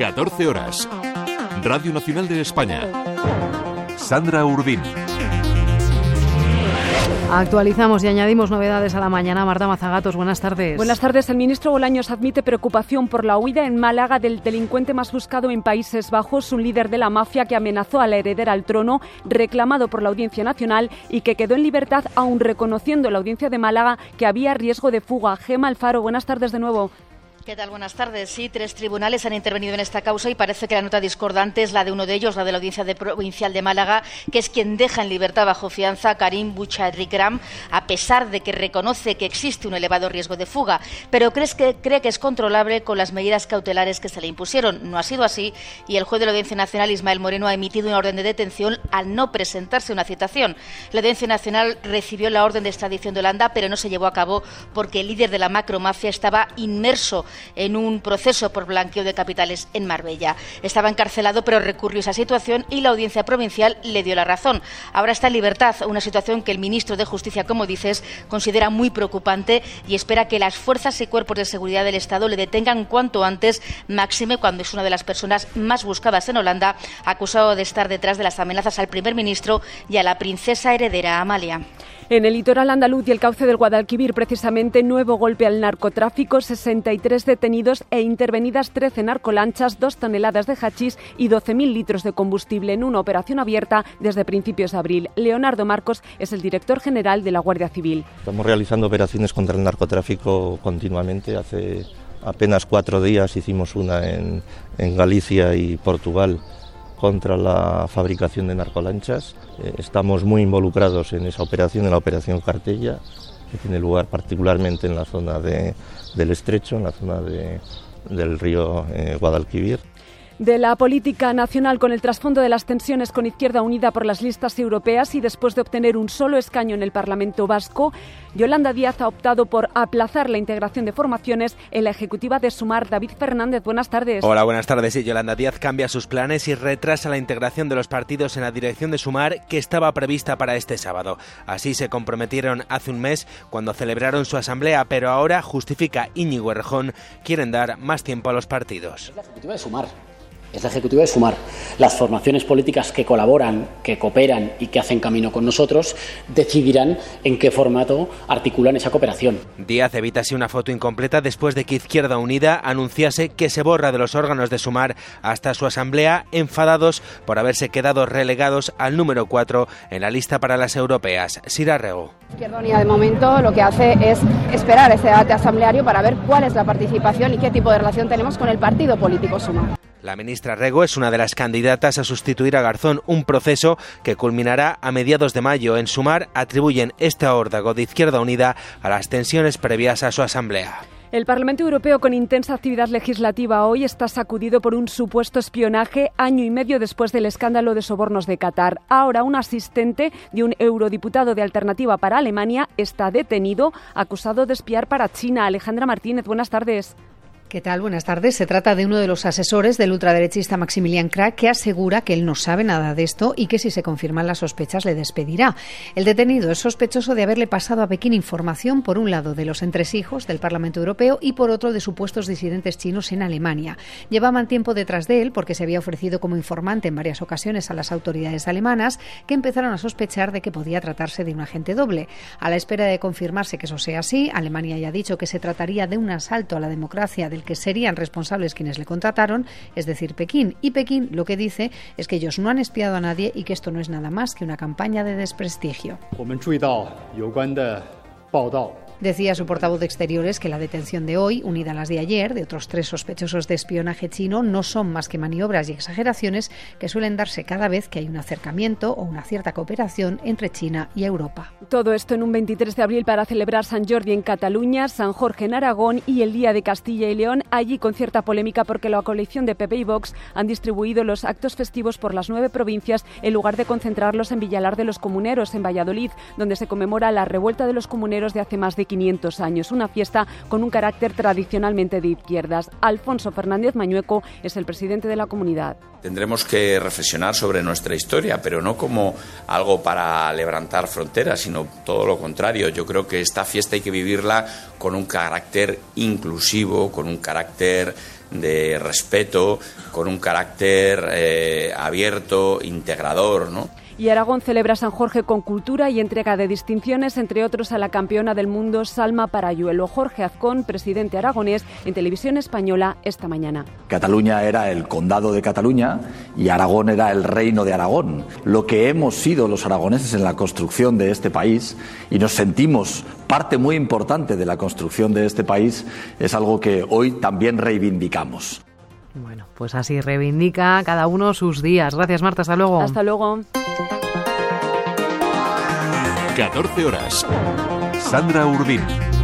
14 horas. Radio Nacional de España. Sandra Urdín. Actualizamos y añadimos novedades a la mañana. Marta Mazagatos, buenas tardes. Buenas tardes. El ministro Bolaños admite preocupación por la huida en Málaga del delincuente más buscado en Países Bajos, un líder de la mafia que amenazó a la heredera al trono, reclamado por la Audiencia Nacional y que quedó en libertad, aun reconociendo la Audiencia de Málaga que había riesgo de fuga. Gema Alfaro, buenas tardes de nuevo. ¿Qué tal? Buenas tardes. Sí, 3 tribunales han intervenido en esta causa y parece que la nota discordante es la de uno de ellos, la de la Audiencia Provincial de Málaga, que es quien deja en libertad bajo fianza a Karim Bouchardikram, a pesar de que reconoce que existe un elevado riesgo de fuga, pero cree que es controlable con las medidas cautelares que se le impusieron. No ha sido así y el juez de la Audiencia Nacional, Ismael Moreno, ha emitido una orden de detención al no presentarse una citación. La Audiencia Nacional recibió la orden de extradición de Holanda, pero no se llevó a cabo porque el líder de la macromafia estaba inmerso en un proceso por blanqueo de capitales en Marbella. Estaba encarcelado, pero recurrió a esa situación y la Audiencia Provincial le dio la razón. Ahora está en libertad, una situación que el ministro de Justicia, como dices, considera muy preocupante y espera que las fuerzas y cuerpos de seguridad del Estado le detengan cuanto antes, máxime cuando es una de las personas más buscadas en Holanda, acusado de estar detrás de las amenazas al primer ministro y a la princesa heredera Amalia. En el litoral andaluz y el cauce del Guadalquivir, precisamente, nuevo golpe al narcotráfico, 63 detenidos e intervenidas 13 narcolanchas, 2 toneladas de hachís y 12.000 litros de combustible en una operación abierta desde principios de abril. Leonardo Marcos es el director general de la Guardia Civil. Estamos realizando operaciones contra el narcotráfico continuamente. Hace apenas 4 días hicimos una en Galicia y Portugal contra la fabricación de narcolanchas. Estamos muy involucrados en esa operación, en la operación Cartella, que tiene lugar particularmente en la zona del Estrecho, en la zona del río Guadalquivir. De la política nacional, con el trasfondo de las tensiones con Izquierda Unida por las listas europeas y después de obtener un solo escaño en el Parlamento vasco, Yolanda Díaz ha optado por aplazar la integración de formaciones en la ejecutiva de Sumar. David Fernández, buenas tardes. Hola, buenas tardes. Sí, Yolanda Díaz cambia sus planes y retrasa la integración de los partidos en la dirección de Sumar, que estaba prevista para este sábado. Así se comprometieron hace un mes cuando celebraron su asamblea, pero ahora, justifica Íñigo Errejón, quieren dar más tiempo a los partidos. Es la ejecutiva de Sumar. Es la ejecutiva de Sumar. Las formaciones políticas que colaboran, que cooperan y que hacen camino con nosotros decidirán en qué formato articulan esa cooperación. Díaz evita así una foto incompleta después de que Izquierda Unida anunciase que se borra de los órganos de Sumar hasta su asamblea, enfadados por haberse quedado relegados al número 4 en la lista para las europeas. Sira Rego. Izquierda Unida de momento lo que hace es esperar ese debate asambleario para ver cuál es la participación y qué tipo de relación tenemos con el partido político Sumar. La ministra Rego es una de las candidatas a sustituir a Garzón, un proceso que culminará a mediados de mayo. En Sumar atribuyen este órdago de Izquierda Unida a las tensiones previas a su asamblea. El Parlamento Europeo, con intensa actividad legislativa hoy, está sacudido por un supuesto espionaje año y medio después del escándalo de sobornos de Qatar. Ahora un asistente de un eurodiputado de Alternativa para Alemania está detenido, acusado de espiar para China. Alejandra Martínez, buenas tardes. ¿Qué tal? Buenas tardes. Se trata de uno de los asesores del ultraderechista Maximilian Krag, que asegura que él no sabe nada de esto y que si se confirman las sospechas le despedirá. El detenido es sospechoso de haberle pasado a Pekín información, por un lado, de los entresijos del Parlamento Europeo y por otro de supuestos disidentes chinos en Alemania. Llevaban tiempo detrás de él porque se había ofrecido como informante en varias ocasiones a las autoridades alemanas, que empezaron a sospechar de que podía tratarse de un agente doble. A la espera de confirmarse que eso sea así, Alemania ya ha dicho que se trataría de un asalto a la democracia del que serían responsables quienes le contrataron, es decir, Pekín. Y Pekín lo que dice es que ellos no han espiado a nadie y que esto no es nada más que una campaña de desprestigio. Decía su portavoz de Exteriores que la detención de hoy, unida a las de ayer, de otros 3 sospechosos de espionaje chino, no son más que maniobras y exageraciones que suelen darse cada vez que hay un acercamiento o una cierta cooperación entre China y Europa. Todo esto en un 23 de abril para celebrar San Jordi en Cataluña, San Jorge en Aragón y el Día de Castilla y León, allí con cierta polémica porque la coalición de PP y Vox han distribuido los actos festivos por las 9 provincias en lugar de concentrarlos en Villalar de los Comuneros, en Valladolid, donde se conmemora la revuelta de los comuneros de hace más de 15 500 años. Una fiesta con un carácter tradicionalmente de izquierdas. Alfonso Fernández Mañueco es el presidente de la comunidad. Tendremos que reflexionar sobre nuestra historia, pero no como algo para levantar fronteras, sino todo lo contrario. Yo creo que esta fiesta hay que vivirla con un carácter inclusivo, con un carácter de respeto, con un carácter abierto, integrador, ¿no? Y Aragón celebra San Jorge con cultura y entrega de distinciones, entre otros a la campeona del mundo Salma Parayuelo. Jorge Azcón, presidente aragonés, en Televisión Española esta mañana. Cataluña era el condado de Cataluña y Aragón era el reino de Aragón. Lo que hemos sido los aragoneses en la construcción de este país, y nos sentimos parte muy importante de la construcción de este país, es algo que hoy también reivindicamos. Bueno, pues así reivindica cada uno sus días. Gracias, Marta. Hasta luego. Hasta luego. 14 horas. Sandra Urbín.